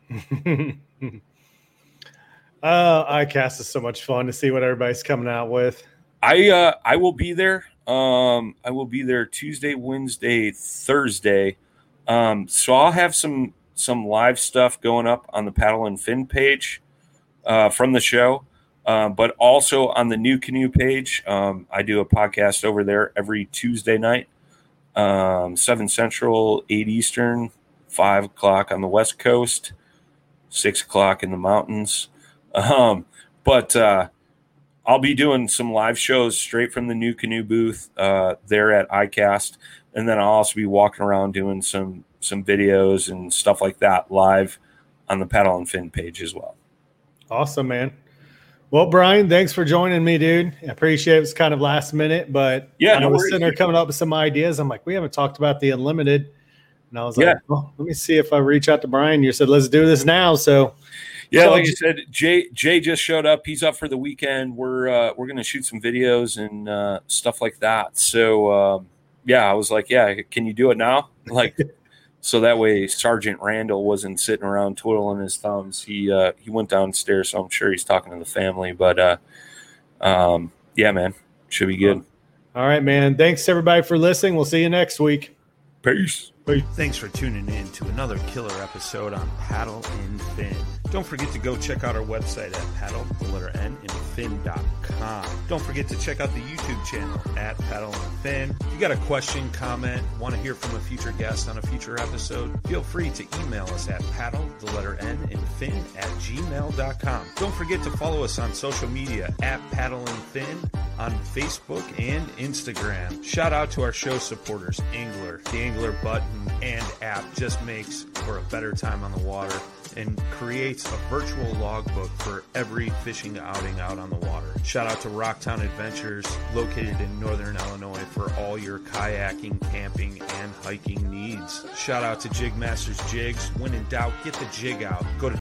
uh, iCast is so much fun to see what everybody's coming out with. I uh, I will be there. Um, I will be there Tuesday, Wednesday, Thursday. Um, so I'll have some some live stuff going up on the Paddle and Fin page uh, from the show, um, but also on the New Canoe page. Um, I do a podcast over there every Tuesday night, um, seven Central, eight Eastern, five o'clock on the West Coast, six o'clock in the mountains. Um, but uh, I'll be doing some live shows straight from the New Canoe booth uh, there at iCast. And then I'll also be walking around doing some some videos and stuff like that live on the Paddle and Fin page as well. Awesome, man. Well, Brian, thanks for joining me, dude. I appreciate it. It's kind of last minute, but yeah, I no was worries. sitting there coming up with some ideas. I'm like, we haven't talked about the Unlimited. And I was like, yeah. well, let me see if I reach out to Brian. You said, let's do this now. So yeah, like you said, Jay Jay just showed up. He's up for the weekend. We're uh, we're gonna shoot some videos and uh, stuff like that. So um, yeah, I was like, yeah, can you do it now? Like, so that way Sergeant Randall wasn't sitting around twiddling his thumbs. He uh, he went downstairs, so I'm sure he's talking to the family. But uh, um, yeah, man, should be good. All right, man. Thanks everybody for listening. We'll see you next week. Peace. Thanks for tuning in to another killer episode on Paddle and Fin. Don't forget to go check out our website at paddle, the letter N, and fin dot com. Don't forget to check out the YouTube channel at Paddle and Fin. If you got a question, comment, want to hear from a future guest on a future episode, feel free to email us at paddle, the letter N, and fin at gmail dot com. Don't forget to follow us on social media at Paddle and Fin on Facebook and Instagram. Shout out to our show supporters, Angler. The Angler button and app just makes for a better time on the water and creates a virtual logbook for every fishing outing out on the water. Shout out to Rocktown Adventures, located in northern Illinois, for all your kayaking, camping, and hiking needs. Shout out to Jig Masters Jigs. When in doubt, get the jig out. Go to